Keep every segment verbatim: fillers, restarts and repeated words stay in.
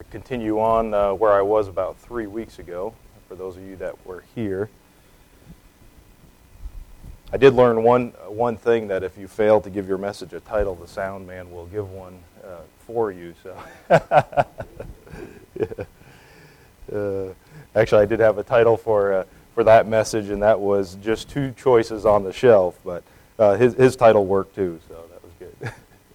continue on uh, where I was about three weeks ago, for those of you that were here. I did learn one one thing, that if you fail to give your message a title, the sound man will give one uh, for you. So, yeah. uh, actually, I did have a title for uh, for that message, and that was just two choices on the shelf. But uh, his his title worked too, so that was good.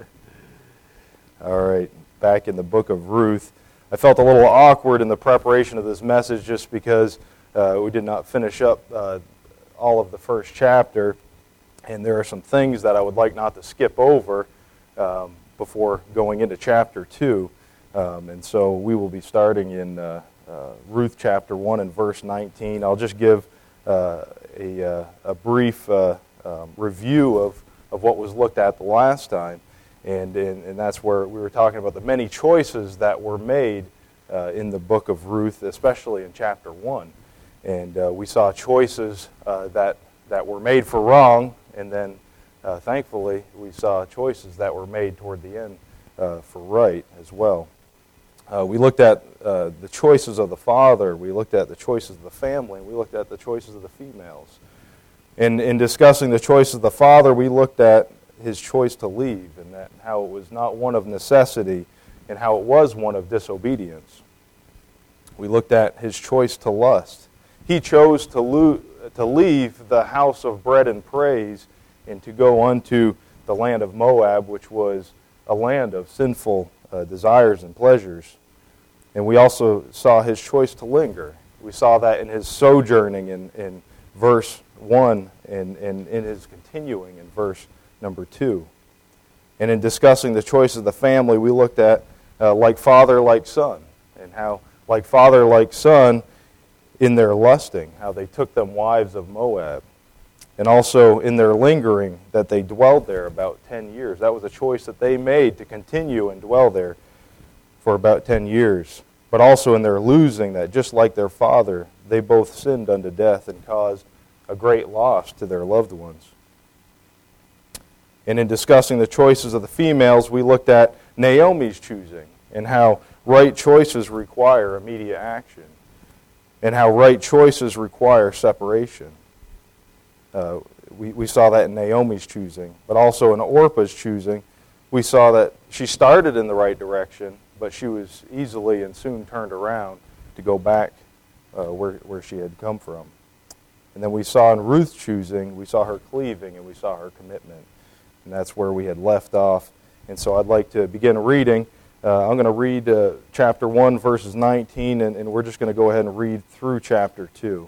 All right, back in the book of Ruth. I felt a little awkward in the preparation of this message, just because uh, we did not finish up Uh, all of the first chapter, and there are some things that I would like not to skip over um, before going into chapter two. Um, and so we will be starting in uh, uh, Ruth chapter one and verse nineteen. I'll just give uh, a, uh, a brief uh, um, review of, of what was looked at the last time, and, and, and that's where we were talking about the many choices that were made uh, in the book of Ruth, especially in chapter one. And uh, we saw choices uh, that, that were made for wrong, and then uh, thankfully we saw choices that were made toward the end uh, for right as well. Uh, we looked at uh, the choices of the father, we looked at the choices of the family, and we looked at the choices of the females. And in discussing the choices of the father, we looked at his choice to leave, and that how it was not one of necessity, and how it was one of disobedience. We looked at his choice to lust. He chose to, lo- to leave the house of bread and praise and to go unto the land of Moab, which was a land of sinful uh, desires and pleasures. And we also saw his choice to linger. We saw that in his sojourning in, in verse one and, and in his continuing in verse number two. And in discussing the choice of the family, we looked at uh, like father, like son, and how like father, like son, in their lusting, how they took them wives of Moab. And also in their lingering, that they dwelled there about ten years. That was a choice that they made to continue and dwell there for about ten years. But also in their losing, that just like their father, they both sinned unto death and caused a great loss to their loved ones. And in discussing the choices of the females, we looked at Naomi's choosing, and how right choices require immediate action, and how right choices require separation. Uh, we, we saw that in Naomi's choosing, but also in Orpah's choosing, we saw that she started in the right direction, but she was easily and soon turned around to go back uh, where, where she had come from. And then we saw in Ruth's choosing, we saw her cleaving, and we saw her commitment. And that's where we had left off. And so I'd like to begin reading. Uh, I'm going to read uh, chapter one, verses nineteen, and, and we're just going to go ahead and read through chapter two.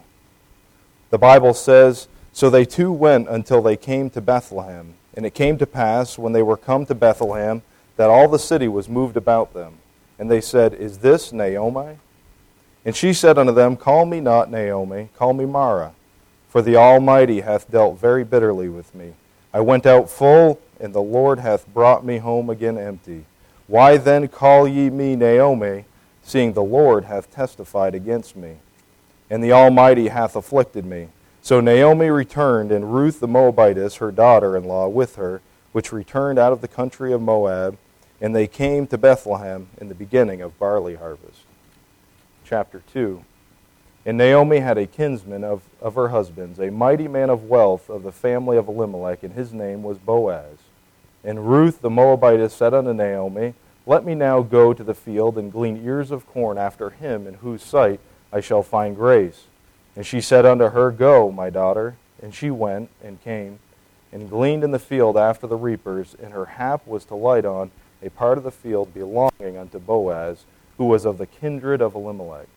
The Bible says, "So they two went until they came to Bethlehem. And it came to pass, when they were come to Bethlehem, that all the city was moved about them. And they said, Is this Naomi? And she said unto them, Call me not Naomi, call me Mara. For the Almighty hath dealt very bitterly with me. I went out full, and the Lord hath brought me home again empty. Why then call ye me Naomi, seeing the Lord hath testified against me, and the Almighty hath afflicted me? So Naomi returned, and Ruth the Moabitess, her daughter-in-law, with her, which returned out of the country of Moab, and they came to Bethlehem in the beginning of barley harvest." Chapter two. And Naomi had a kinsman of, of her husband's, a mighty man of wealth of the family of Elimelech, and his name was Boaz. And Ruth the Moabitess said unto Naomi, Let me now go to the field and glean ears of corn after him in whose sight I shall find grace. And she said unto her, Go, my daughter. And she went and came and gleaned in the field after the reapers, and her hap was to light on a part of the field belonging unto Boaz, who was of the kindred of Elimelech.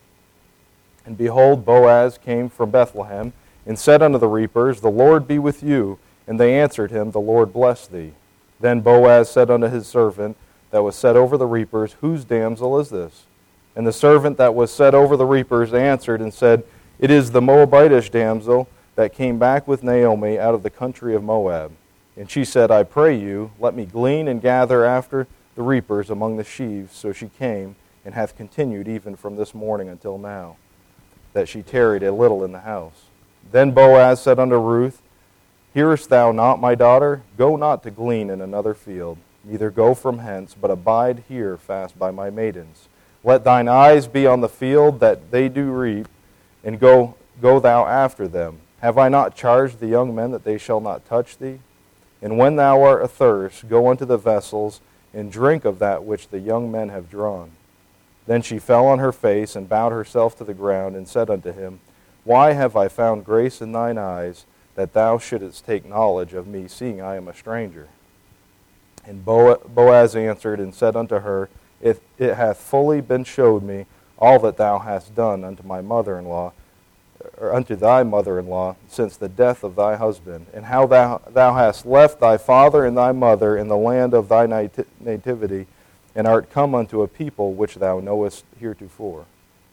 And behold, Boaz came from Bethlehem, and said unto the reapers, The Lord be with you. And they answered him, The Lord bless thee. Then Boaz said unto his servant that was set over the reapers, Whose damsel is this? And the servant that was set over the reapers answered and said, It is the Moabitish damsel that came back with Naomi out of the country of Moab. And she said, I pray you, let me glean and gather after the reapers among the sheaves. So she came, and hath continued even from this morning until now, that she tarried a little in the house. Then Boaz said unto Ruth, Hearest thou not, my daughter? Go not to glean in another field, neither go from hence, but abide here fast by my maidens. Let thine eyes be on the field that they do reap, and go, go thou after them. Have I not charged the young men that they shall not touch thee? And when thou art athirst, go unto the vessels, and drink of that which the young men have drawn. Then she fell on her face, and bowed herself to the ground, and said unto him, Why have I found grace in thine eyes, that thou shouldest take knowledge of me, seeing I am a stranger? And Boaz answered and said unto her, It, it hath fully been showed me all that thou hast done unto my mother-in-law, or unto thy mother-in-law, since the death of thy husband, and how thou, thou hast left thy father and thy mother in the land of thy nat- nativity, and art come unto a people which thou knowest heretofore,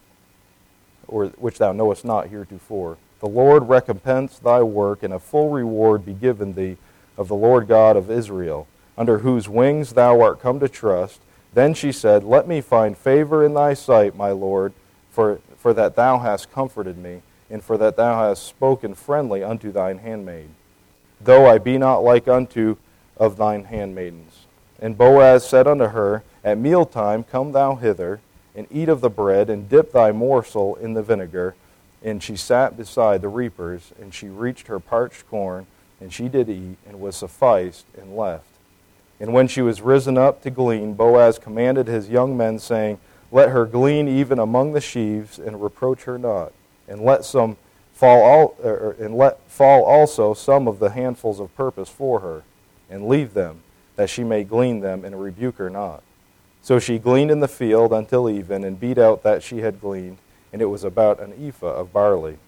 or which thou knowest not heretofore. The Lord recompense thy work, and a full reward be given thee of the Lord God of Israel, under whose wings thou art come to trust. Then she said, Let me find favor in thy sight, my Lord, for, for that thou hast comforted me, and for that thou hast spoken friendly unto thine handmaid, though I be not like unto of thine handmaidens. And Boaz said unto her, At mealtime come thou hither, and eat of the bread, and dip thy morsel in the vinegar. And she sat beside the reapers, and she reached her parched corn, and she did eat, and was sufficed, and left. And when she was risen up to glean, Boaz commanded his young men, saying, Let her glean even among the sheaves, and reproach her not. And let some fall, all, er, and let fall also some of the handfuls of purpose for her, and leave them, that she may glean them, and rebuke her not. So she gleaned in the field until even, and beat out that she had gleaned, and it was about an ephah of barley.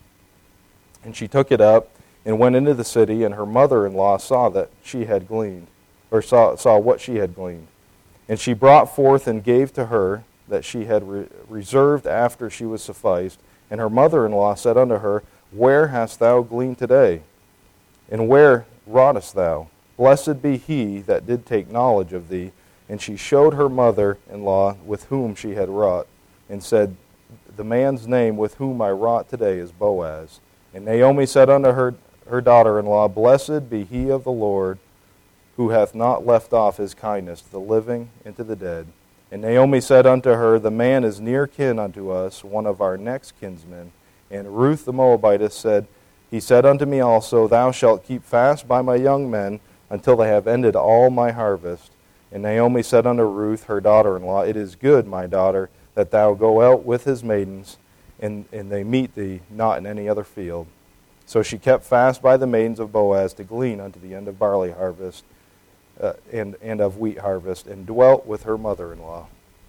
And she took it up, and went into the city, and her mother-in-law saw that she had gleaned, or saw, saw what she had gleaned. And she brought forth and gave to her that she had re- reserved after she was sufficed. And her mother-in-law said unto her, Where hast thou gleaned today? And where wroughtest thou? Blessed be he that did take knowledge of thee. And she showed her mother-in-law with whom she had wrought, and said, The man's name with whom I wrought today is Boaz. And Naomi said unto her, her daughter-in-law, Blessed be he of the Lord, who hath not left off his kindness to the living and to the dead. And Naomi said unto her, The man is near kin unto us, one of our next kinsmen. And Ruth the Moabitess said, He said unto me also, Thou shalt keep fast by my young men, until they have ended all my harvest. And Naomi said unto Ruth, her daughter-in-law, It is good, my daughter, that thou go out with his maidens, and, and they meet thee not in any other field. So she kept fast by the maidens of Boaz to glean unto the end of barley harvest, Uh, and, and of wheat harvest, and dwelt with her mother-in-law.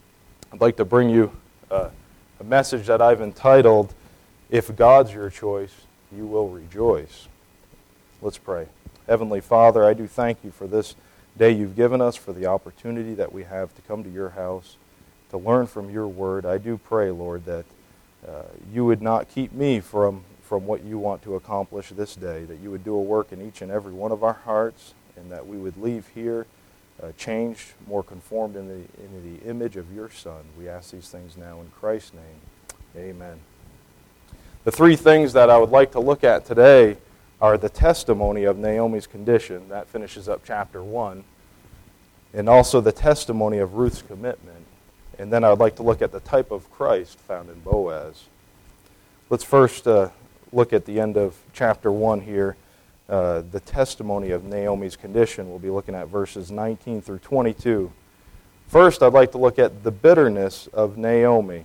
I'd like to bring you uh, a message that I've entitled, If God's Your Choice, You Will Rejoice. Let's pray. Heavenly Father, I do thank you for this day you've given us, for the opportunity that we have to come to your house, to learn from your word. I do pray, Lord, that uh, you would not keep me from, from what you want to accomplish this day, that you would do a work in each and every one of our hearts, and that we would leave here uh, changed, more conformed in the, in the image of your Son. We ask these things now in Christ's name. Amen. The three things that I would like to look at today are the testimony of Naomi's condition. That finishes up chapter one. And also the testimony of Ruth's commitment. And then I would like to look at the type of Christ found in Boaz. Let's first uh, look at the end of chapter one here. Uh, the testimony of Naomi's condition. We'll be looking at verses nineteen through twenty-two. First, I'd like to look at the bitterness of Naomi.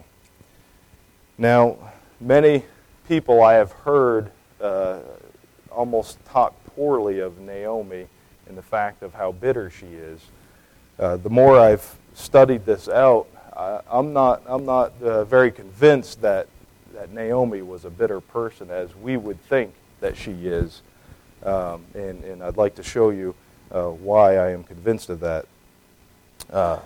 Now, many people I have heard uh, almost talk poorly of Naomi in the fact of how bitter she is. Uh, the more I've studied this out, I, I'm not I'm not uh, very convinced that that Naomi was a bitter person as we would think that she is. Um, and, and I'd like to show you uh, why I am convinced of that. Uh,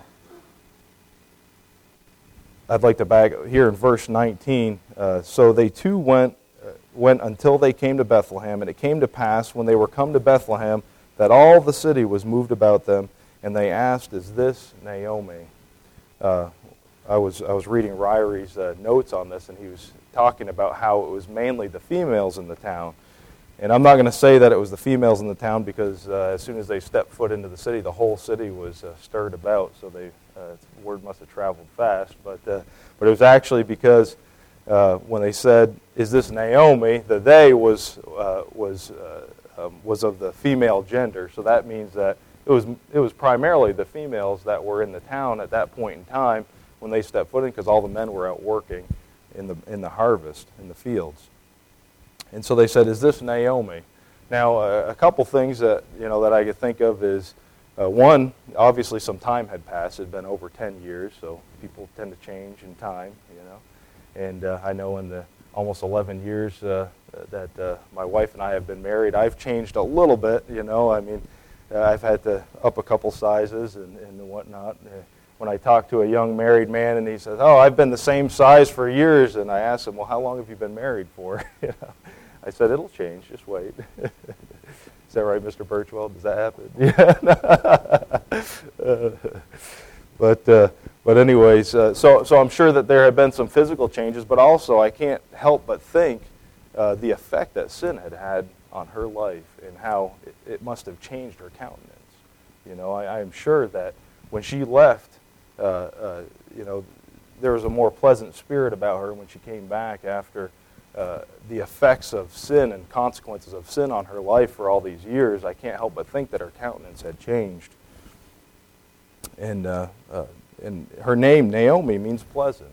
I'd like to back here in verse nineteen. Uh, so they two went uh, went until they came to Bethlehem, and it came to pass when they were come to Bethlehem that all the city was moved about them, and they asked, "Is this Naomi?" Uh, I was I was reading Ryrie's uh, notes on this, and he was talking about how it was mainly the females in the town. And I'm not going to say that it was the females in the town because uh, as soon as they stepped foot into the city, the whole city was uh, stirred about. So they Uh, the word must have traveled fast, but uh, but it was actually because uh, when they said, "Is this Naomi?" the "they" was uh, was uh, um, was of the female gender. So that means that it was it was primarily the females that were in the town at that point in time when they stepped foot in, because all the men were out working in the in the harvest in the fields. And so they said, "Is this Naomi?" Now, uh, a couple things that you know that I could think of is. Uh, one, obviously some time had passed. It had been over ten years, so people tend to change in time, you know. And uh, I know in the almost eleven years uh, that uh, my wife and I have been married, I've changed a little bit, you know. I mean, uh, I've had to up a couple sizes and, and whatnot. Uh, when I talk to a young married man and he says, "Oh, I've been the same size for years," and I ask him, "Well, how long have you been married for?" you know, I said, "It'll change, just wait." Is that right, Mister Birchwell? Does that happen? Yeah. uh, but uh, but anyways, uh, so so I'm sure that there have been some physical changes, but also I can't help but think uh, the effect that sin had had on her life and how it, it must have changed her countenance. You know, I, I am sure that when she left, uh, uh, you know, there was a more pleasant spirit about her when she came back after. Uh, the effects of sin and consequences of sin on her life for all these years, I can't help but think that her countenance had changed. And uh, uh, and her name, Naomi, means pleasant.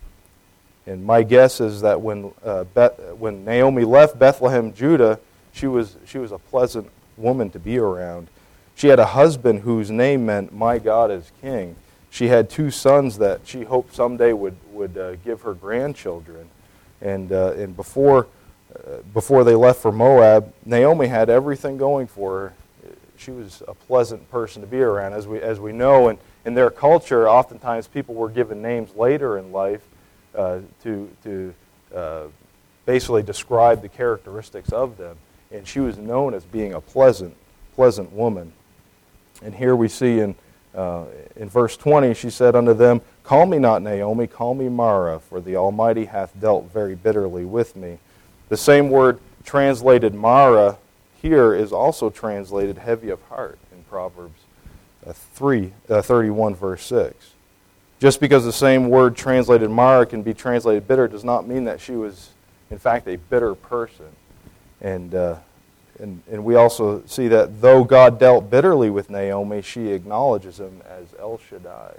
And my guess is that when uh, Beth, when Naomi left Bethlehem, Judah, she was she was a pleasant woman to be around. She had a husband whose name meant "My God is King." She had two sons that she hoped someday would would uh, give her grandchildren. And uh, and before uh, before they left for Moab, Naomi had everything going for her. She was a pleasant person to be around. As we as we know, and in their culture, oftentimes people were given names later in life uh, to to uh, basically describe the characteristics of them. And she was known as being a pleasant pleasant woman. And here we see in uh, in verse twenty, she said unto them, "Call me not Naomi, call me Mara, for the Almighty hath dealt very bitterly with me." The same word translated Mara here is also translated heavy of heart in Proverbs uh, three, uh, thirty-one, verse six. Just because the same word translated Mara can be translated bitter does not mean that she was, in fact, a bitter person. And, uh, and, and we also see that though God dealt bitterly with Naomi, she acknowledges him as El Shaddai.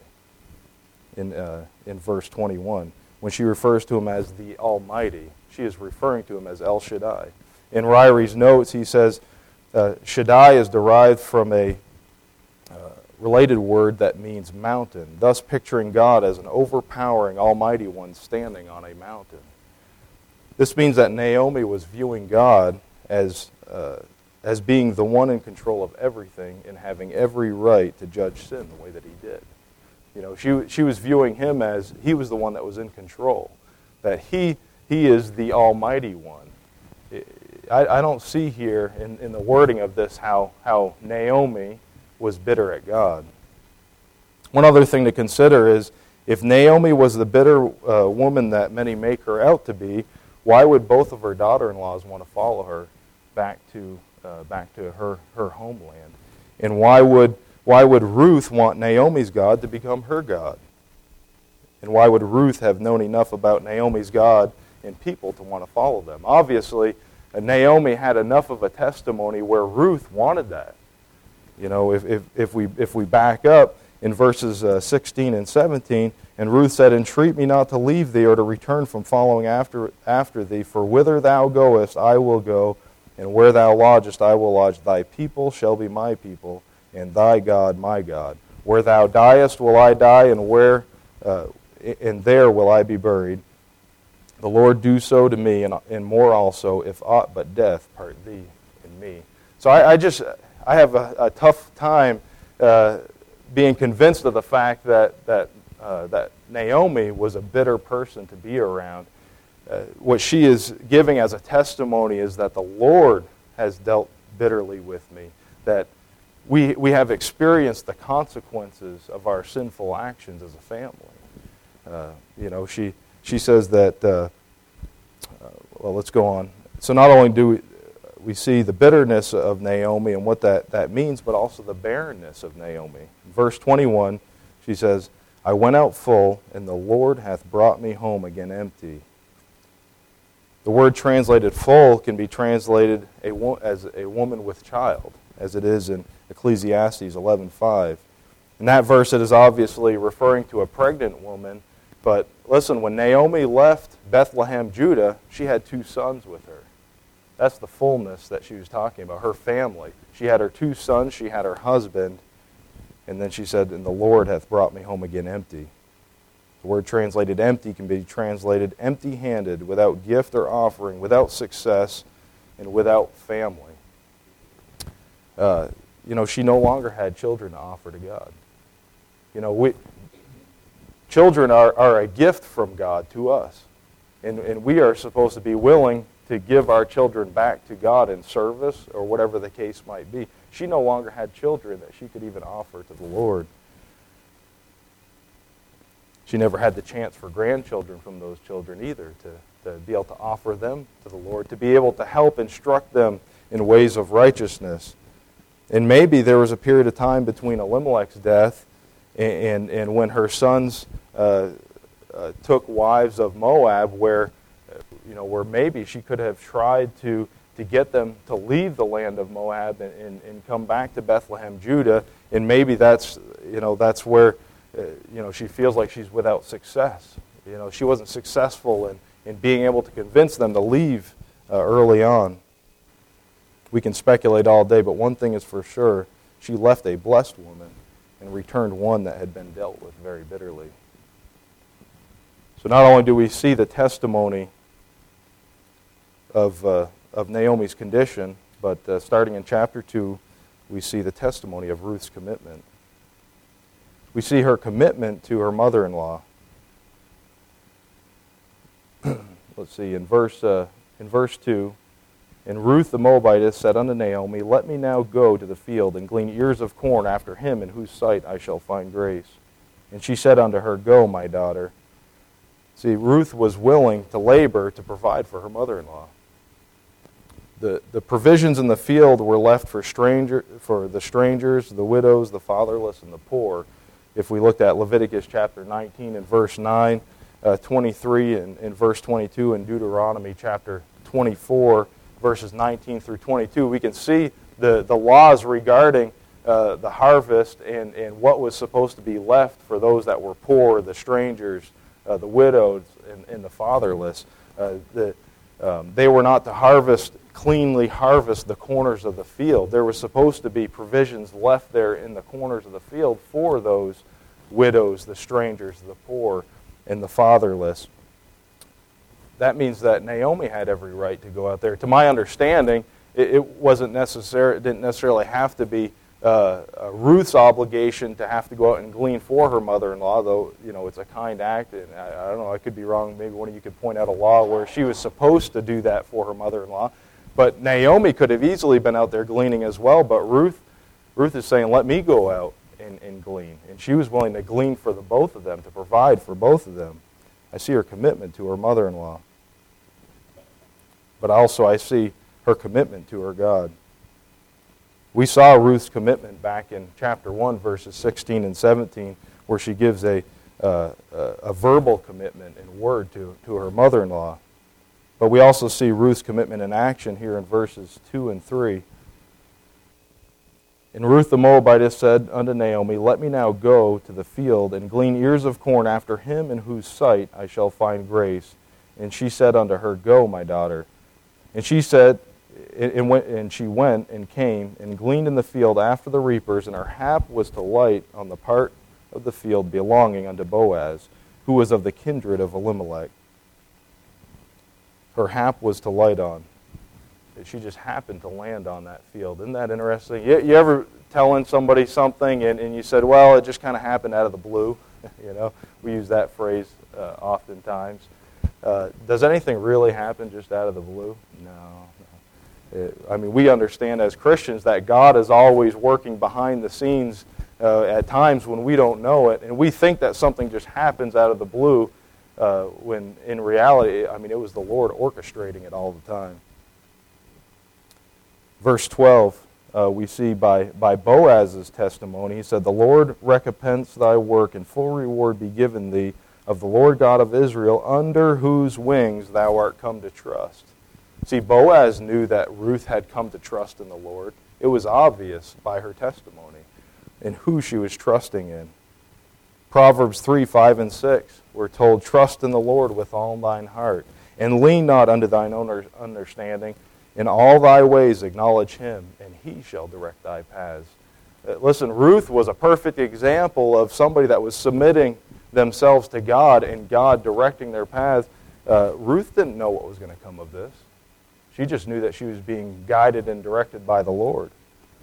In, uh, in verse twenty-one. When she refers to him as the Almighty, she is referring to him as El Shaddai. In Ryrie's notes, he says, uh, Shaddai is derived from a uh, related word that means mountain, thus picturing God as an overpowering Almighty One standing on a mountain. This means that Naomi was viewing God as, uh, as being the one in control of everything and having every right to judge sin the way that he did. You know, she she was viewing him as he was the one that was in control, that he he is the Almighty One. I, I don't see here in, in the wording of this how, how Naomi was bitter at God. One other thing to consider is if Naomi was the bitter uh, woman that many make her out to be, why would both of her daughter-in-laws want to follow her back to uh, back to her, her homeland? And why would Why would Ruth want Naomi's God to become her God? And why would Ruth have known enough about Naomi's God and people to want to follow them? Obviously, Naomi had enough of a testimony where Ruth wanted that. You know, if if, if we if we back up in verses uh, sixteen and seventeen, and Ruth said, "Entreat me not to leave thee or to return from following after after thee, for whither thou goest I will go, and where thou lodgest I will lodge. Thy people shall be my people, and thy God my God. Where thou diest will I die, and where uh, and there will I be buried. The Lord do so to me, and, and more also, if aught but death part thee and me." So I, I just I have a, a tough time uh, being convinced of the fact that that uh, that Naomi was a bitter person to be around. Uh, what she is giving as a testimony is that the Lord has dealt bitterly with me. That We we have experienced the consequences of our sinful actions as a family. Uh, you know, she she says that. Uh, uh, well, let's go on. So not only do we, we see the bitterness of Naomi and what that, that means, but also the barrenness of Naomi. Verse twenty-one She says, I went out full, and the Lord hath brought me home again empty. The word translated full can be translated a wo- as a woman with child, as it is in Ecclesiastes eleven five. In that verse, it is obviously referring to a pregnant woman. But listen, when Naomi left Bethlehem, Judah, she had two sons with her. That's the fullness that she was talking about, her family. She had her two sons, she had her husband, and then she said, and the Lord hath brought me home again empty. The word translated empty can be translated empty-handed, without gift or offering, without success, and without family. Uh, you know, she no longer had children to offer to God. You know, we children are, are a gift from God to us. And, and we are supposed to be willing to give our children back to God in service or whatever the case might be. She no longer had children that she could even offer to the Lord. She never had the chance for grandchildren from those children either, to, to be able to offer them to the Lord, to be able to help instruct them in ways of righteousness. And maybe there was a period of time between Elimelech's death and, and, and when her sons uh, uh, took wives of Moab, where, you know, where maybe she could have tried to, to get them to leave the land of Moab and, and, and come back to Bethlehem, Judah. And maybe that's, you know, that's where Uh, you know, she feels like she's without success. You know, she wasn't successful in, in being able to convince them to leave uh, early on. We can speculate all day, but one thing is for sure, she left a blessed woman and returned one that had been dealt with very bitterly. So not only do we see the testimony of, uh, of Naomi's condition, but uh, starting in chapter two, we see the testimony of Ruth's commitment. We see her commitment to her mother-in-law. Let's see, in verse uh, in verse two, and Ruth the Moabitess said unto Naomi, Let me now go to the field and glean ears of corn after him in whose sight I shall find grace. And she said unto her, Go, my daughter. See, Ruth was willing to labor to provide for her mother-in-law. The, the provisions in the field were left for stranger for the strangers, the widows, the fatherless, and the poor. If we looked at Leviticus chapter nineteen and verse nine, uh, twenty-three and, and verse twenty-two, and Deuteronomy chapter twenty-four, verses nineteen through twenty-two, we can see the, the laws regarding uh, the harvest and, and what was supposed to be left for those that were poor, the strangers, uh, the widows, and, and the fatherless. Uh, the, um, they were not to harvest, cleanly harvest the corners of the field. There was supposed to be provisions left there in the corners of the field for those widows, the strangers, the poor, and the fatherless. That means that Naomi had every right to go out there. To my understanding, it, it wasn't necessary. It didn't necessarily have to be uh, uh, Ruth's obligation to have to go out and glean for her mother-in-law, though, you know, it's a kind act, and I, I don't know, I could be wrong. Maybe one of you could point out a law where she was supposed to do that for her mother-in-law. But Naomi could have easily been out there gleaning as well, but Ruth Ruth is saying, let me go out and, and glean. And she was willing to glean for the both of them, to provide for both of them. I see her commitment to her mother-in-law. But also I see her commitment to her God. We saw Ruth's commitment back in chapter one, verses sixteen and seventeen, where she gives a, uh, a, a verbal commitment and word to, to her mother-in-law. But we also see Ruth's commitment in action here in verses two and three. And Ruth the Moabitess said unto Naomi, Let me now go to the field and glean ears of corn after him in whose sight I shall find grace. And she said unto her, Go, my daughter. And she said, and, went, and she went and came and gleaned in the field after the reapers, and her hap was to light on the part of the field belonging unto Boaz, who was of the kindred of Elimelech. Her hap was to light on. She just happened to land on that field. Isn't that interesting? You, you ever telling somebody something and, and you said, well, it just kind of happened out of the blue? You know, we use that phrase uh, oftentimes. Uh, does anything really happen just out of the blue? No. no. It, I mean, we understand as Christians that God is always working behind the scenes uh, at times when we don't know it, and we think that something just happens out of the blue uh, when in reality, I mean, it was the Lord orchestrating it all the time. Verse twelve uh, we see by, by Boaz's testimony. He said, "The Lord recompense thy work, and full reward be given thee of the Lord God of Israel, under whose wings thou art come to trust." See, Boaz knew that Ruth had come to trust in the Lord. It was obvious by her testimony in who she was trusting in. Proverbs three, five, and six, we're told, "Trust in the Lord with all thine heart, and lean not unto thine own understanding. In all thy ways acknowledge him, and he shall direct thy paths." Uh, listen, Ruth was a perfect example of somebody that was submitting themselves to God and God directing their paths. Uh, Ruth didn't know what was going to come of this. She just knew that she was being guided and directed by the Lord.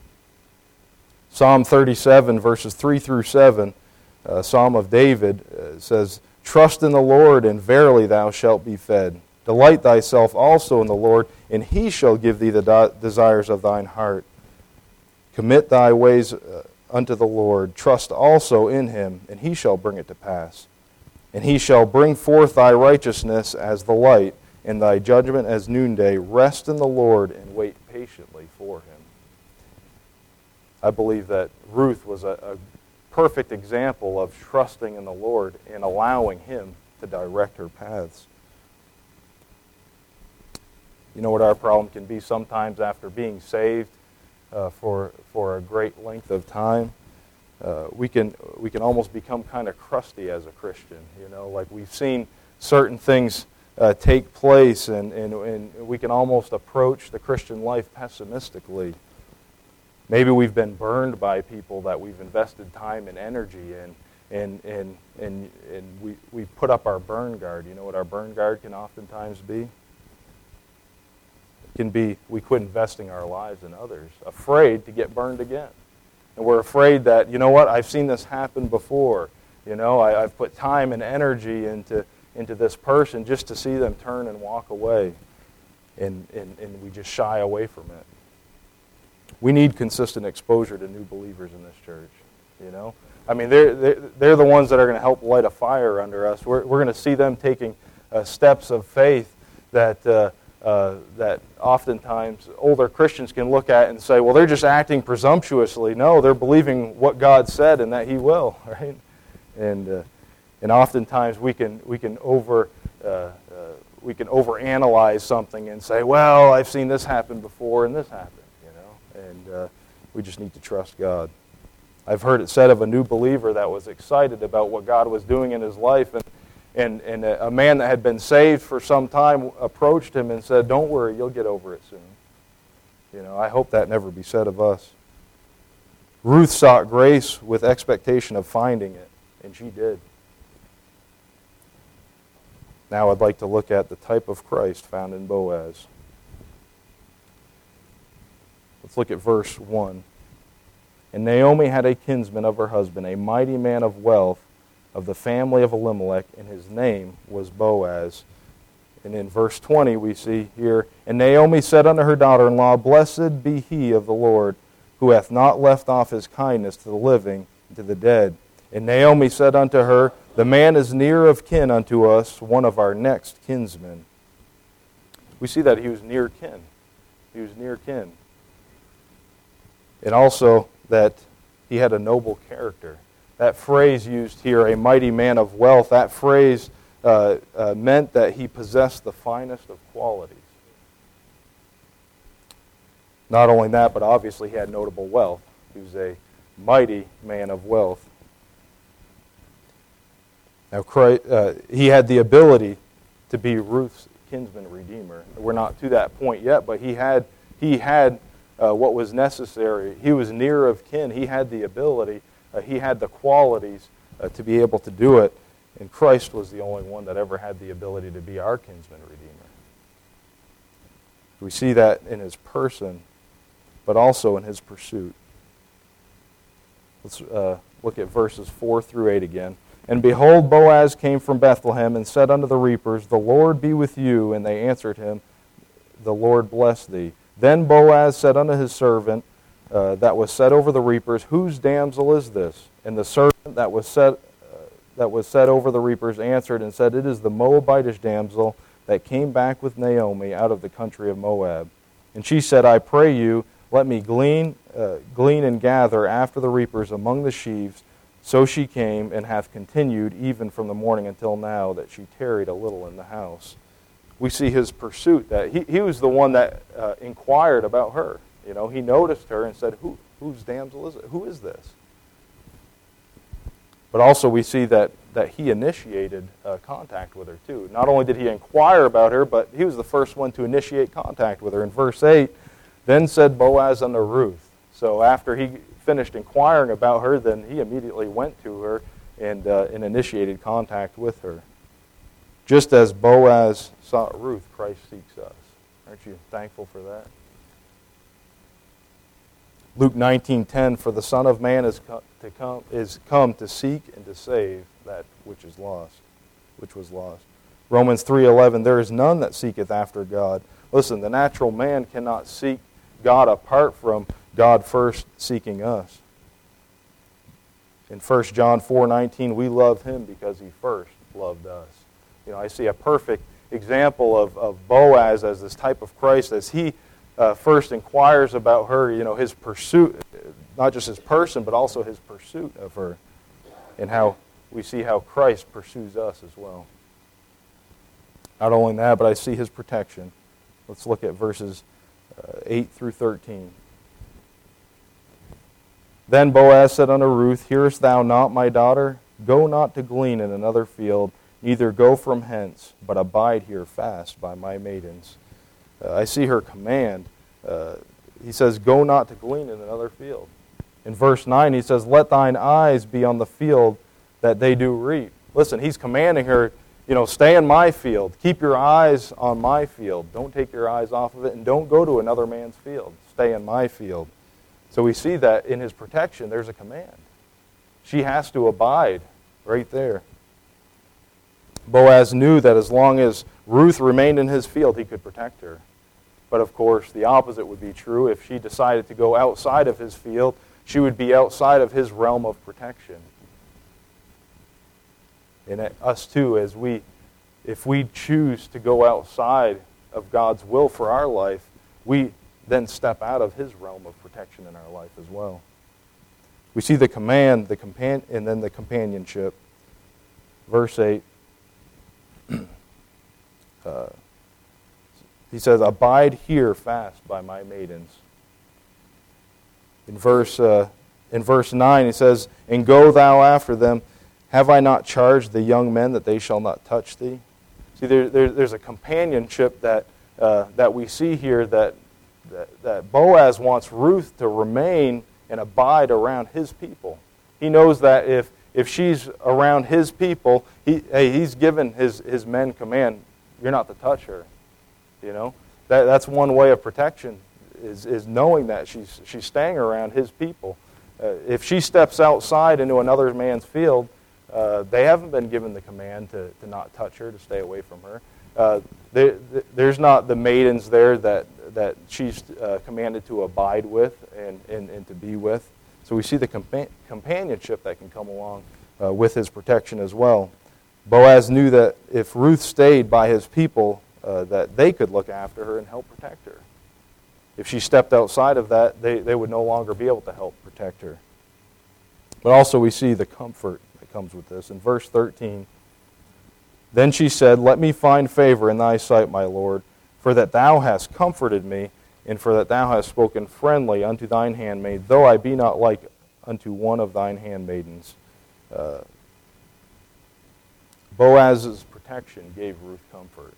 Psalm thirty-seven, verses three through seven, uh, Psalm of David, uh, says, "Trust in the Lord, and verily thou shalt be fed. Delight thyself also in the Lord, and he shall give thee the de- desires of thine heart. Commit thy ways uh, unto the Lord. Trust also in him, and he shall bring it to pass. And he shall bring forth thy righteousness as the light, and thy judgment as noonday. Rest in the Lord, and wait patiently for him." I believe that Ruth was a, a perfect example of trusting in the Lord and allowing him to direct her paths. You know what our problem can be sometimes after being saved uh, for for a great length of time? Uh, we can we can almost become kind of crusty as a Christian. You know, like we've seen certain things uh, take place, and, and and we can almost approach the Christian life pessimistically. Maybe we've been burned by people that we've invested time and energy in, and and and and we we put up our burn guard. You know what our burn guard can oftentimes be? Can be we quit investing our lives in others, afraid to get burned again. And we're afraid that, you know what, I've seen this happen before. You know, I, I've put time and energy into into this person just to see them turn and walk away. And, and, and we just shy away from it. We need consistent exposure to new believers in this church, you know. I mean, they're, they're, they're the ones that are going to help light a fire under us. We're, we're going to see them taking uh, steps of faith that... Uh, Uh, that oftentimes older Christians can look at and say, well, they're just acting presumptuously. No, they're believing what God said and that He will, right? And uh, and oftentimes we can we can over uh, uh, we can overanalyze something and say, well, I've seen this happen before and this happened, you know. And uh, we just need to trust God. I've heard it said of a new believer that was excited about what God was doing in his life, and And, and a man that had been saved for some time approached him and said, "Don't worry, you'll get over it soon." You know, I hope that never be said of us. Ruth sought grace with expectation of finding it, and she did. Now I'd like to look at the type of Christ found in Boaz. Let's look at verse one. "And Naomi had a kinsman of her husband, a mighty man of wealth, of the family of Elimelech, and his name was Boaz." And in verse twenty we see here, "And Naomi said unto her daughter-in-law, Blessed be he of the Lord, who hath not left off his kindness to the living and to the dead. And Naomi said unto her, The man is near of kin unto us, one of our next kinsmen." We see that he was near kin. He was near kin. And also that he had a noble character. That phrase used here, a mighty man of wealth, that phrase uh, uh, meant that he possessed the finest of qualities. Not only that, but obviously he had notable wealth. He was a mighty man of wealth. Now, Christ, uh, he had the ability to be Ruth's kinsman redeemer. We're not to that point yet, but he had he had uh, what was necessary. He was near of kin. He had the ability. Uh, he had the qualities uh, to be able to do it, and Christ was the only one that ever had the ability to be our kinsman redeemer. We see that in his person, but also in his pursuit. Let's uh, look at verses four through eight again. "And behold, Boaz came from Bethlehem and said unto the reapers, The Lord be with you. And they answered him, The Lord bless thee. Then Boaz said unto his servant, Uh, that was set over the reapers, Whose damsel is this? And the servant that was set uh, that was set over the reapers answered and said, It is the Moabitish damsel that came back with Naomi out of the country of Moab. And she said, I pray you, Let me glean, uh, glean and gather after the reapers among the sheaves. So she came and hath continued even from the morning until now, that she tarried a little in the house. We see his pursuit. That he, he was the one that uh, inquired about her. You know, he noticed her and said, Who, whose damsel is it? Who is this? But also we see that, that he initiated uh, contact with her too. Not only did he inquire about her, but he was the first one to initiate contact with her. In verse eight, then said Boaz unto Ruth. So after he finished inquiring about her, then he immediately went to her and, uh, and initiated contact with her. Just as Boaz sought Ruth, Christ seeks us. Aren't you thankful for that? Luke nineteen ten, for the Son of Man is come to come is come to seek and to save that which is lost, which was lost. Romans three eleven, there is none that seeketh after God. Listen, the natural man cannot seek God apart from God first seeking us. In First John four nineteen, we love him because he first loved us. You know, I see a perfect example of, of Boaz as this type of Christ as he Uh, first inquires about her, you know, his pursuit, not just his person, but also his pursuit of her, and how we see how Christ pursues us as well. Not only that, but I see his protection. Let's look at verses uh, eight through thirteen. Then Boaz said unto Ruth, hearest thou not, my daughter? Go not to glean in another field, neither go from hence, but abide here fast by my maidens. Uh, I see her command. Uh, he says, go not to glean in another field. In verse nine, he says, let thine eyes be on the field that they do reap. Listen, he's commanding her, you know, stay in my field. Keep your eyes on my field. Don't take your eyes off of it, and don't go to another man's field. Stay in my field. So we see that in his protection, there's a command. She has to abide right there. Boaz knew that as long as Ruth remained in his field, he could protect her. But of course, the opposite would be true. If she decided to go outside of his field, she would be outside of his realm of protection. And us too, as we, if we choose to go outside of God's will for our life, we then step out of his realm of protection in our life as well. We see the command, the compan- and then the companionship. Verse eight. Uh, he says, abide here fast by my maidens. In verse, uh, in verse nine, he says, and go thou after them. Have I not charged the young men that they shall not touch thee? See, there, there, there's a companionship that, uh, that we see here that, that, that Boaz wants Ruth to remain and abide around his people. He knows that if, if she's around his people, he, hey, he's given his, his men command, you're not to touch her. You know, that that's one way of protection is is knowing that she's she's staying around his people. Uh, if she steps outside into another man's field, uh, they haven't been given the command to, to not touch her, to stay away from her. Uh, there, there's not the maidens there that that she's uh, commanded to abide with and, and, and to be with. So we see the compa- companionship that can come along uh, with his protection as well. Boaz knew that if Ruth stayed by his people, uh, that they could look after her and help protect her. If she stepped outside of that, they, they would no longer be able to help protect her. But also we see the comfort that comes with this. In verse thirteen, then she said, let me find favor in thy sight, my Lord, for that thou hast comforted me, and for that thou hast spoken friendly unto thine handmaid, though I be not like unto one of thine handmaidens. Uh, Boaz's protection gave Ruth comfort.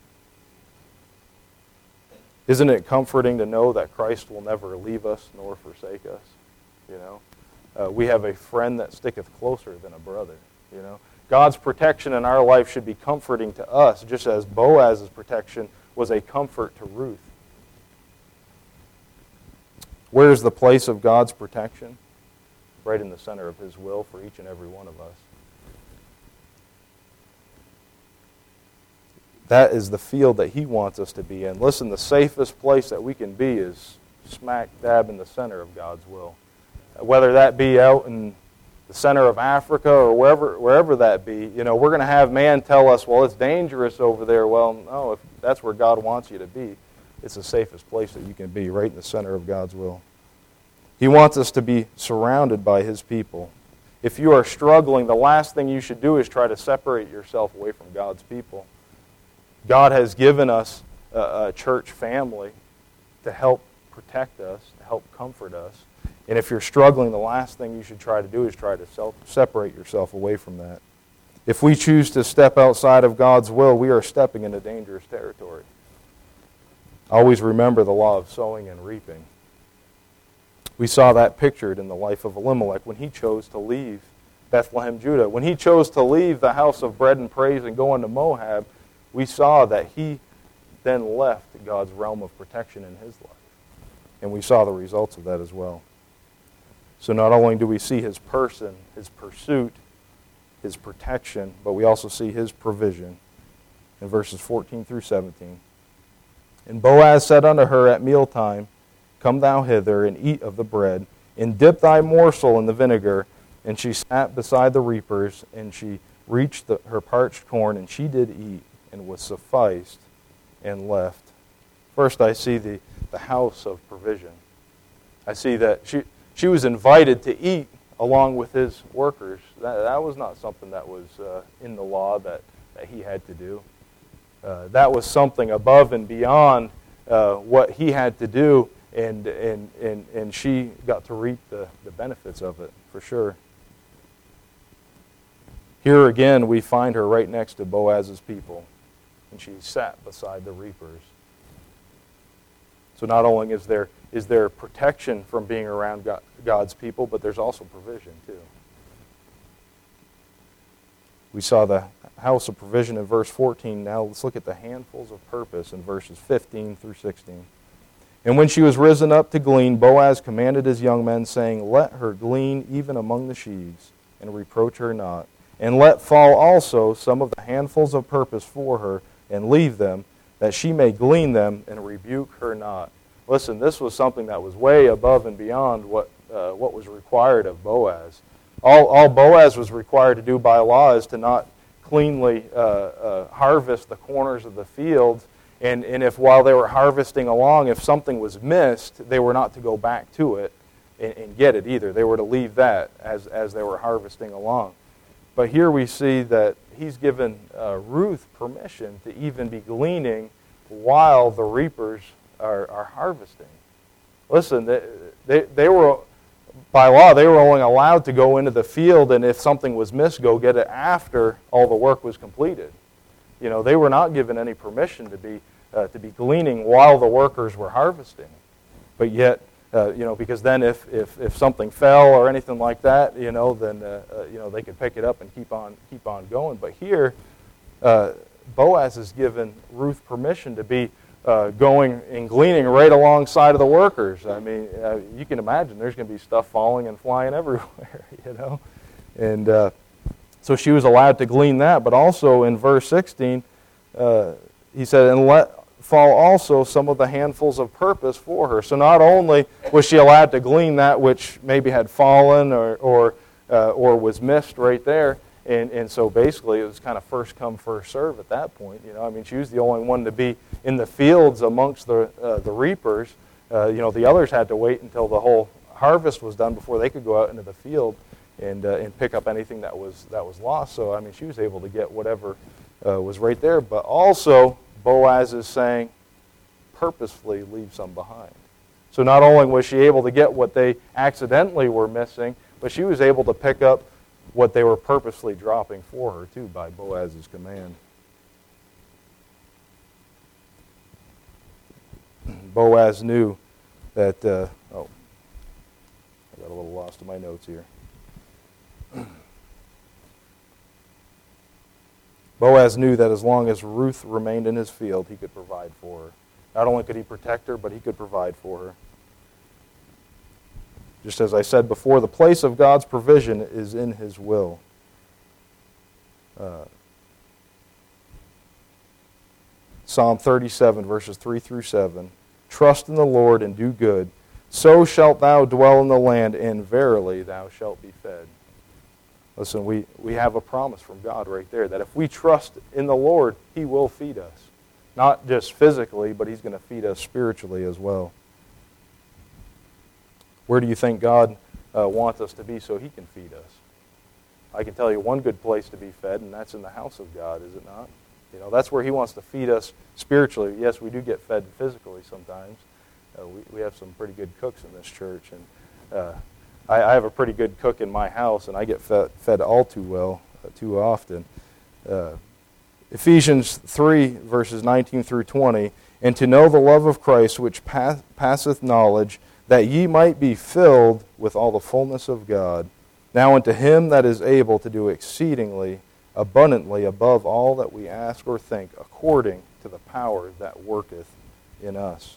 Isn't it comforting to know that Christ will never leave us nor forsake us? You know, uh, we have a friend that sticketh closer than a brother. You know, God's protection in our life should be comforting to us, just as Boaz's protection was a comfort to Ruth. Where is the place of God's protection? Right in the center of his will for each and every one of us. That is the field that he wants us to be in. Listen, the safest place that we can be is smack dab in the center of God's will. Whether that be out in the center of Africa or wherever wherever that be, you know, we're going to have man tell us, well, it's dangerous over there. Well, no, if that's where God wants you to be, it's the safest place that you can be, right in the center of God's will. He wants us to be surrounded by His people. If you are struggling, the last thing you should do is try to separate yourself away from God's people. God has given us a, a church family to help protect us, to help comfort us. And if you're struggling, the last thing you should try to do is try to self, separate yourself away from that. If we choose to step outside of God's will, we are stepping into dangerous territory. Always remember the law of sowing and reaping. We saw that pictured in the life of Elimelech when he chose to leave Bethlehem, Judah. When he chose to leave the house of bread and praise and go into Moab, we saw that he then left God's realm of protection in his life. And we saw the results of that as well. So not only do we see his person, his pursuit, his protection, but we also see his provision in verses fourteen through seventeen. And Boaz said unto her at mealtime, Come thou hither, and eat of the bread, and dip thy morsel in the vinegar. And she sat beside the reapers, and she reached the, her parched corn, and she did eat, and was sufficed, and left. First I see the, the house of provision. I see that she, she was invited to eat along with his workers. That, that was not something that was uh, in the law that, that he had to do. Uh, that was something above and beyond uh, what he had to do, and, and, and, and she got to reap the, the benefits of it, for sure. Here again, we find her right next to Boaz's people, and she sat beside the reapers. So not only is there, is there protection from being around God, God's people, but there's also provision too. We saw the house of provision in verse fourteen. Now let's look at the handfuls of purpose in verses fifteen through sixteen. And when she was risen up to glean, Boaz commanded his young men, saying, Let her glean even among the sheaves, and reproach her not. And let fall also some of the handfuls of purpose for her, and leave them, that she may glean them, and rebuke her not. Listen, this was something that was way above and beyond what uh, what was required of Boaz. All, all Boaz was required to do by law is to not cleanly uh, uh, harvest the corners of the fields, and, and if while they were harvesting along, if something was missed, they were not to go back to it and, and get it either. They were to leave that as, as they were harvesting along. But here we see that he's given uh, Ruth permission to even be gleaning while the reapers are, are harvesting. Listen, they, they, they were... By law, they were only allowed to go into the field, and if something was missed, go get it after all the work was completed. You know, they were not given any permission to be uh, to be gleaning while the workers were harvesting. But yet, uh, you know, because then if, if, if something fell or anything like that, you know, then uh, uh, you know they could pick it up and keep on keep on going. But here, uh, Boaz has given Ruth permission to be Uh, going and gleaning right alongside of the workers. I mean, uh, you can imagine there's going to be stuff falling and flying everywhere, you know. And uh, so she was allowed to glean that. But also in verse sixteen, uh, he said, and let fall also some of the handfuls of purpose for her. So not only was she allowed to glean that which maybe had fallen or or, uh, or was missed right there, And and so basically it was kind of first come, first serve at that point. You know, I mean, she was the only one to be in the fields amongst the uh, the reapers. Uh, you know, the others had to wait until the whole harvest was done before they could go out into the field and uh, and pick up anything that was that was lost. So I mean, she was able to get whatever uh, was right there. But also, Boaz is saying, purposefully leave some behind. So not only was she able to get what they accidentally were missing, but she was able to pick up what they were purposely dropping for her, too, by Boaz's command. Boaz knew that, uh, oh, I got a little lost in my notes here. Boaz knew that as long as Ruth remained in his field, he could provide for her. Not only could he protect her, but he could provide for her. Just as I said before, the place of God's provision is in his will. Uh, Psalm thirty-seven, verses three through seven. Trust in the Lord and do good. So shalt thou dwell in the land, and verily thou shalt be fed. Listen, we, we have a promise from God right there that if we trust in the Lord, he will feed us. Not just physically, but he's going to feed us spiritually as well. Where do you think God uh, wants us to be so He can feed us? I can tell you one good place to be fed, and that's in the house of God, is it not? You know, that's where He wants to feed us spiritually. Yes, we do get fed physically sometimes. Uh, we, we have some pretty good cooks in this church, and uh, I, I have a pretty good cook in my house, and I get fed, fed all too well, uh, too often. Uh, Ephesians three, verses nineteen through twenty, and to know the love of Christ, which pass, passeth knowledge, that ye might be filled with all the fullness of God. Now unto Him that is able to do exceedingly abundantly above all that we ask or think, according to the power that worketh in us.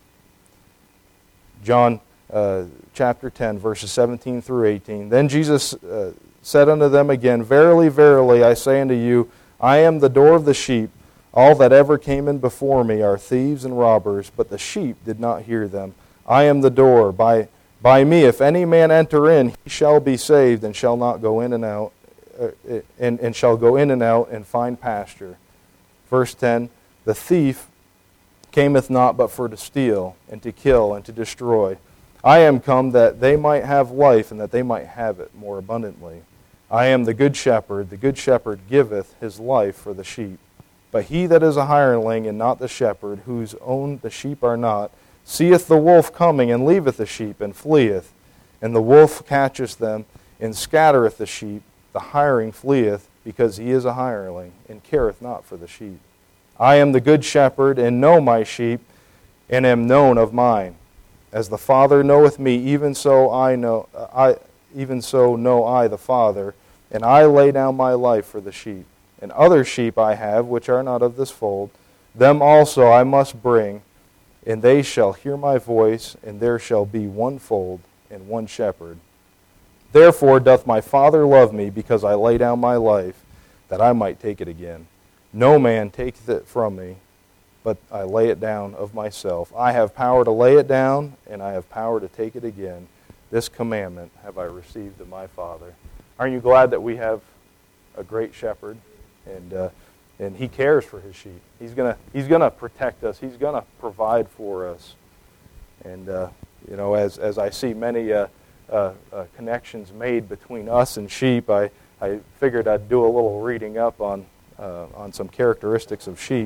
John uh, chapter ten, verses seventeen through eighteen. Then Jesus uh, said unto them again, Verily, verily, I say unto you, I am the door of the sheep. All that ever came in before me are thieves and robbers, but the sheep did not hear them. I am the door. By, by me, if any man enter in, he shall be saved, and shall not go in and out, uh, and, and shall go in and out and find pasture. Verse ten, the thief cameth not but for to steal, and to kill, and to destroy. I am come that they might have life, and that they might have it more abundantly. I am the good shepherd. The good shepherd giveth his life for the sheep. But he that is a hireling, and not the shepherd, whose own the sheep are not, seeth the wolf coming, and leaveth the sheep, and fleeth. And the wolf catcheth them, and scattereth the sheep. The hireling fleeth, because he is a hireling, and careth not for the sheep. I am the good shepherd, and know my sheep, and am known of mine. As the Father knoweth me, even so I know I even so know I the Father, and I lay down my life for the sheep. And other sheep I have, which are not of this fold, them also I must bring, and they shall hear my voice, and there shall be one fold and one shepherd. Therefore doth my Father love me, because I lay down my life, that I might take it again. No man taketh it from me, but I lay it down of myself. I have power to lay it down, and I have power to take it again. This commandment have I received of my Father. Aren't you glad that we have a great shepherd, and uh, and he cares for his sheep? He's gonna he's gonna protect us. He's gonna provide for us. And uh, you know, as as I see many uh, uh, uh, connections made between us and sheep, I I figured I'd do a little reading up on uh, on some characteristics of sheep.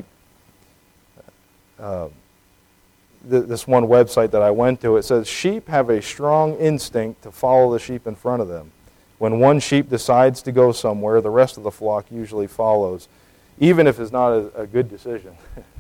Uh, this one website that I went to, it says, sheep have a strong instinct to follow the sheep in front of them. When one sheep decides to go somewhere, the rest of the flock usually follows, even if it's not a, a good decision.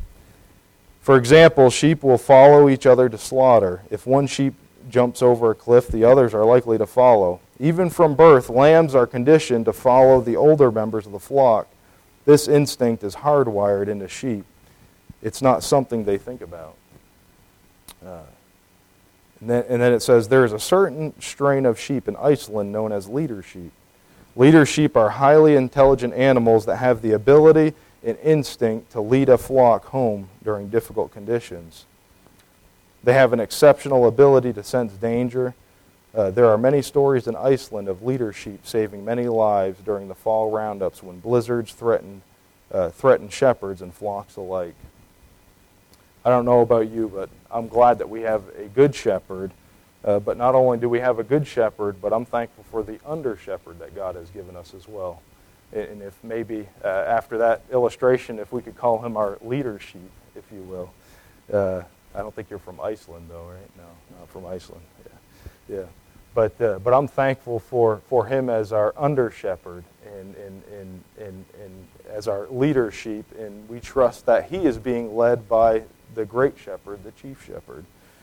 For example, sheep will follow each other to slaughter. If one sheep jumps over a cliff, the others are likely to follow. Even from birth, lambs are conditioned to follow the older members of the flock. This instinct is hardwired into sheep. It's not something they think about. Uh, and, then, and then it says, there is a certain strain of sheep in Iceland known as leader sheep. Leader sheep are highly intelligent animals that have the ability and instinct to lead a flock home during difficult conditions. They have an exceptional ability to sense danger. Uh, there are many stories in Iceland of leader sheep saving many lives during the fall roundups when blizzards threatened, uh, threatened shepherds and flocks alike. I don't know about you, but I'm glad that we have a good shepherd. Uh, but not only do we have a good shepherd, but I'm thankful for the under-shepherd that God has given us as well. And if maybe uh, after that illustration, if we could call him our leader sheep, if you will. Uh, I don't think you're from Iceland, though, right? No, not from Iceland. Yeah, yeah. But uh, but I'm thankful for, for him as our under-shepherd and, and, and, and, and as our leader sheep, and we trust that he is being led by the great shepherd, the chief shepherd.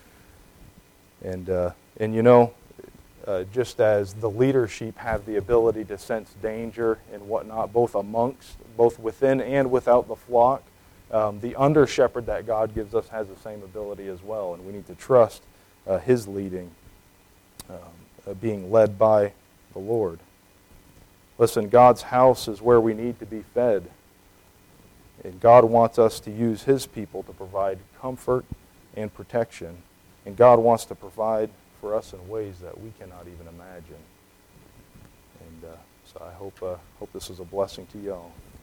And, uh, and you know, uh, just as the leader sheep have the ability to sense danger and whatnot, both amongst, both within and without the flock, um, the under shepherd that God gives us has the same ability as well. And we need to trust uh, his leading, um, uh, being led by the Lord. Listen, God's house is where we need to be fed. And God wants us to use his people to provide comfort and protection. And God wants to provide for us in ways that we cannot even imagine. And uh, so I hope uh, hope this is a blessing to y'all.